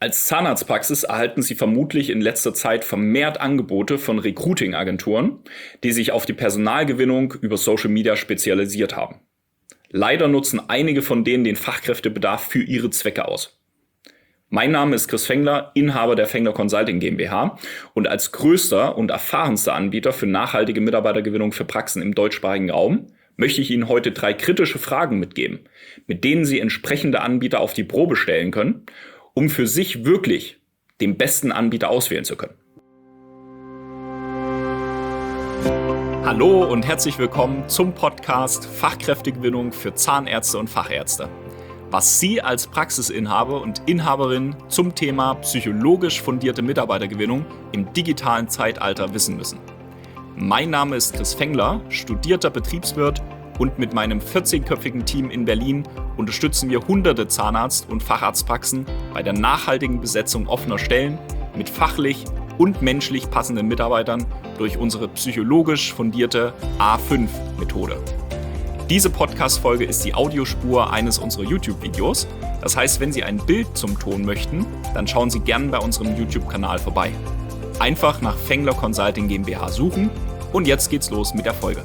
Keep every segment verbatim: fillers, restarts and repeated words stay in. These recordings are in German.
Als Zahnarztpraxis erhalten Sie vermutlich in letzter Zeit vermehrt Angebote von Recruiting-Agenturen, die sich auf die Personalgewinnung über Social Media spezialisiert haben. Leider nutzen einige von denen den Fachkräftebedarf für ihre Zwecke aus. Mein Name ist Chris Fengler, Inhaber der Fengler Consulting GmbH und als größter und erfahrenster Anbieter für nachhaltige Mitarbeitergewinnung für Praxen im deutschsprachigen Raum möchte ich Ihnen heute drei kritische Fragen mitgeben, mit denen Sie entsprechende Anbieter auf die Probe stellen können, um für sich wirklich den besten Anbieter auswählen zu können. Hallo und herzlich willkommen zum Podcast Fachkräftegewinnung für Zahnärzte und Fachärzte. Was Sie als Praxisinhaber und Inhaberin zum Thema psychologisch fundierte Mitarbeitergewinnung im digitalen Zeitalter wissen müssen. Mein Name ist Chris Fengler, studierter Betriebswirt, und mit meinem vierzehnköpfigen Team in Berlin unterstützen wir hunderte Zahnarzt- und Facharztpraxen bei der nachhaltigen Besetzung offener Stellen mit fachlich und menschlich passenden Mitarbeitern durch unsere psychologisch fundierte A fünf Methode. Diese Podcast-Folge ist die Audiospur eines unserer YouTube-Videos. Das heißt, wenn Sie ein Bild zum Ton möchten, dann schauen Sie gerne bei unserem YouTube-Kanal vorbei. Einfach nach Fengler Consulting GmbH suchen und jetzt geht's los mit der Folge.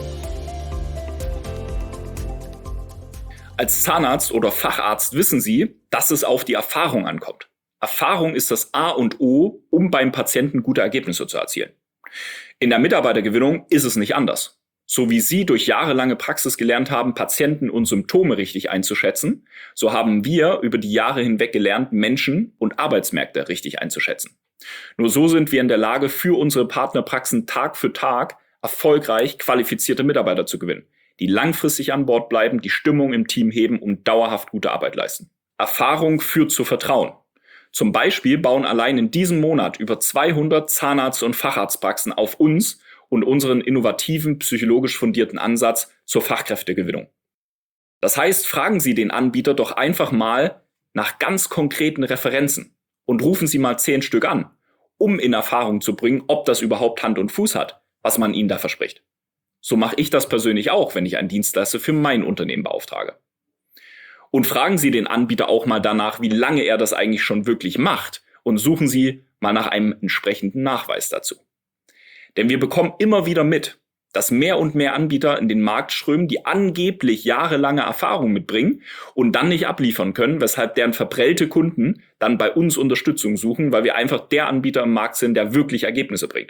Als Zahnarzt oder Facharzt wissen Sie, dass es auf die Erfahrung ankommt. Erfahrung ist das A und O, um beim Patienten gute Ergebnisse zu erzielen. In der Mitarbeitergewinnung ist es nicht anders. So wie Sie durch jahrelange Praxis gelernt haben, Patienten und Symptome richtig einzuschätzen, so haben wir über die Jahre hinweg gelernt, Menschen und Arbeitsmärkte richtig einzuschätzen. Nur so sind wir in der Lage, für unsere Partnerpraxen Tag für Tag erfolgreich qualifizierte Mitarbeiter zu gewinnen, die langfristig an Bord bleiben, die Stimmung im Team heben und dauerhaft gute Arbeit leisten. Erfahrung führt zu Vertrauen. Zum Beispiel bauen allein in diesem Monat über zweihundert Zahnarzt- und Facharztpraxen auf uns und unseren innovativen, psychologisch fundierten Ansatz zur Fachkräftegewinnung. Das heißt, fragen Sie den Anbieter doch einfach mal nach ganz konkreten Referenzen und rufen Sie mal zehn Stück an, um in Erfahrung zu bringen, ob das überhaupt Hand und Fuß hat, was man Ihnen da verspricht. So mache ich das persönlich auch, wenn ich einen Dienstleister für mein Unternehmen beauftrage. Und fragen Sie den Anbieter auch mal danach, wie lange er das eigentlich schon wirklich macht, und suchen Sie mal nach einem entsprechenden Nachweis dazu. Denn wir bekommen immer wieder mit, dass mehr und mehr Anbieter in den Markt strömen, die angeblich jahrelange Erfahrung mitbringen und dann nicht abliefern können, weshalb deren verprellte Kunden dann bei uns Unterstützung suchen, weil wir einfach der Anbieter im Markt sind, der wirklich Ergebnisse bringt.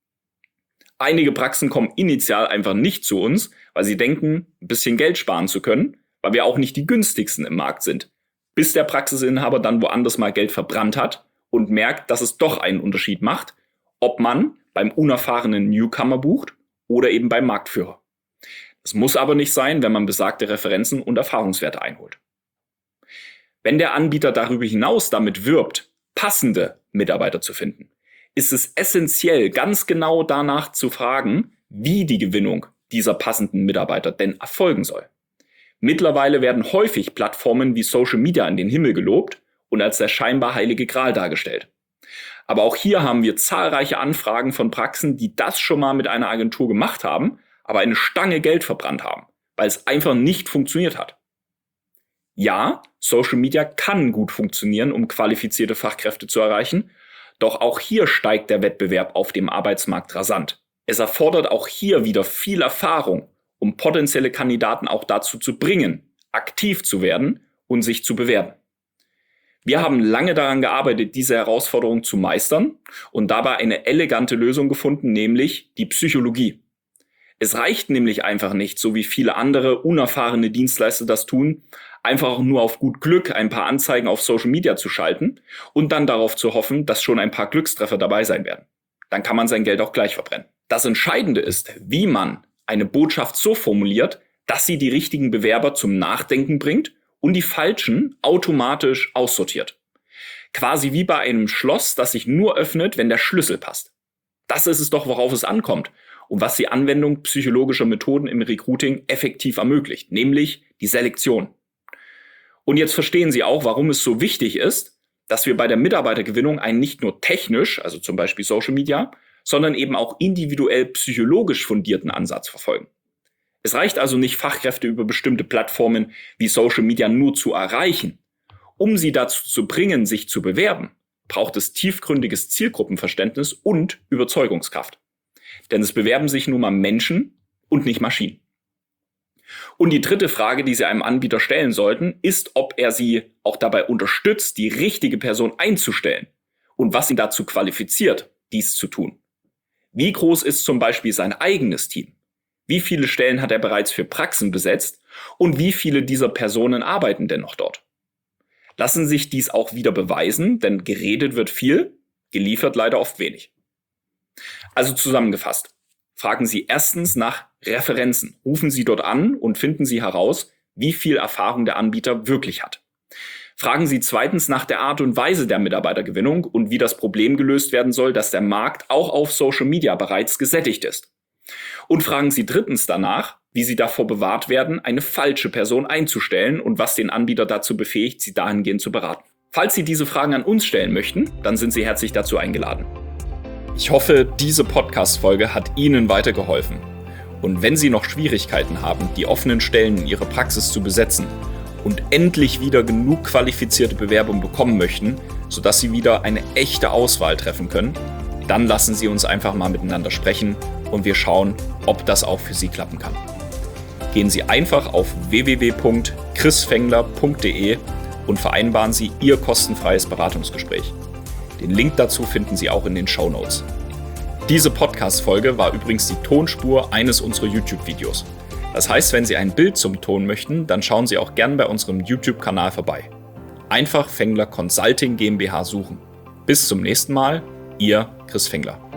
Einige Praxen kommen initial einfach nicht zu uns, weil sie denken, ein bisschen Geld sparen zu können, weil wir auch nicht die günstigsten im Markt sind, bis der Praxisinhaber dann woanders mal Geld verbrannt hat und merkt, dass es doch einen Unterschied macht, ob man beim unerfahrenen Newcomer bucht oder eben beim Marktführer. Das muss aber nicht sein, wenn man besagte Referenzen und Erfahrungswerte einholt. Wenn der Anbieter darüber hinaus damit wirbt, passende Mitarbeiter zu finden, ist es essentiell, ganz genau danach zu fragen, wie die Gewinnung dieser passenden Mitarbeiter denn erfolgen soll. Mittlerweile werden häufig Plattformen wie Social Media in den Himmel gelobt und als der scheinbar heilige Gral dargestellt. Aber auch hier haben wir zahlreiche Anfragen von Praxen, die das schon mal mit einer Agentur gemacht haben, aber eine Stange Geld verbrannt haben, weil es einfach nicht funktioniert hat. Ja, Social Media kann gut funktionieren, um qualifizierte Fachkräfte zu erreichen, doch auch hier steigt der Wettbewerb auf dem Arbeitsmarkt rasant. Es erfordert auch hier wieder viel Erfahrung, um potenzielle Kandidaten auch dazu zu bringen, aktiv zu werden und sich zu bewerben. Wir haben lange daran gearbeitet, diese Herausforderung zu meistern und dabei eine elegante Lösung gefunden, nämlich die Psychologie. Es reicht nämlich einfach nicht, so wie viele andere unerfahrene Dienstleister das tun, einfach auch nur auf gut Glück ein paar Anzeigen auf Social Media zu schalten und dann darauf zu hoffen, dass schon ein paar Glückstreffer dabei sein werden. Dann kann man sein Geld auch gleich verbrennen. Das Entscheidende ist, wie man eine Botschaft so formuliert, dass sie die richtigen Bewerber zum Nachdenken bringt und die falschen automatisch aussortiert. Quasi wie bei einem Schloss, das sich nur öffnet, wenn der Schlüssel passt. Das ist es doch, worauf es ankommt und was die Anwendung psychologischer Methoden im Recruiting effektiv ermöglicht, nämlich die Selektion. Und jetzt verstehen Sie auch, warum es so wichtig ist, dass wir bei der Mitarbeitergewinnung einen nicht nur technisch, also zum Beispiel Social Media, sondern eben auch individuell psychologisch fundierten Ansatz verfolgen. Es reicht also nicht, Fachkräfte über bestimmte Plattformen wie Social Media nur zu erreichen um sie dazu zu bringen, sich zu bewerben, braucht es tiefgründiges Zielgruppenverständnis und Überzeugungskraft. Denn es bewerben sich nun mal Menschen und nicht Maschinen. Und die dritte Frage, die Sie einem Anbieter stellen sollten, ist, ob er Sie auch dabei unterstützt, die richtige Person einzustellen und was ihn dazu qualifiziert, dies zu tun. Wie groß ist zum Beispiel sein eigenes Team? Wie viele Stellen hat er bereits für Praxen besetzt und wie viele dieser Personen arbeiten denn noch dort? Lassen sich dies auch wieder beweisen, denn geredet wird viel, geliefert leider oft wenig. Also zusammengefasst, fragen Sie erstens nach Referenzen. Rufen Sie dort an und finden Sie heraus, wie viel Erfahrung der Anbieter wirklich hat. Fragen Sie zweitens nach der Art und Weise der Mitarbeitergewinnung und wie das Problem gelöst werden soll, dass der Markt auch auf Social Media bereits gesättigt ist. Und fragen Sie drittens danach, wie Sie davor bewahrt werden, eine falsche Person einzustellen und was den Anbieter dazu befähigt, Sie dahingehend zu beraten. Falls Sie diese Fragen an uns stellen möchten, dann sind Sie herzlich dazu eingeladen. Ich hoffe, diese Podcast-Folge hat Ihnen weitergeholfen. Und wenn Sie noch Schwierigkeiten haben, die offenen Stellen in Ihrer Praxis zu besetzen und endlich wieder genug qualifizierte Bewerbungen bekommen möchten, sodass Sie wieder eine echte Auswahl treffen können, dann lassen Sie uns einfach mal miteinander sprechen und wir schauen, ob das auch für Sie klappen kann. Gehen Sie einfach auf w w w punkt chris fengler punkt d e und vereinbaren Sie Ihr kostenfreies Beratungsgespräch. Den Link dazu finden Sie auch in den Shownotes. Diese Podcast-Folge war übrigens die Tonspur eines unserer YouTube-Videos. Das heißt, wenn Sie ein Bild zum Ton möchten, dann schauen Sie auch gern bei unserem YouTube-Kanal vorbei. Einfach Fengler Consulting GmbH suchen. Bis zum nächsten Mal, Ihr Chris Fengler.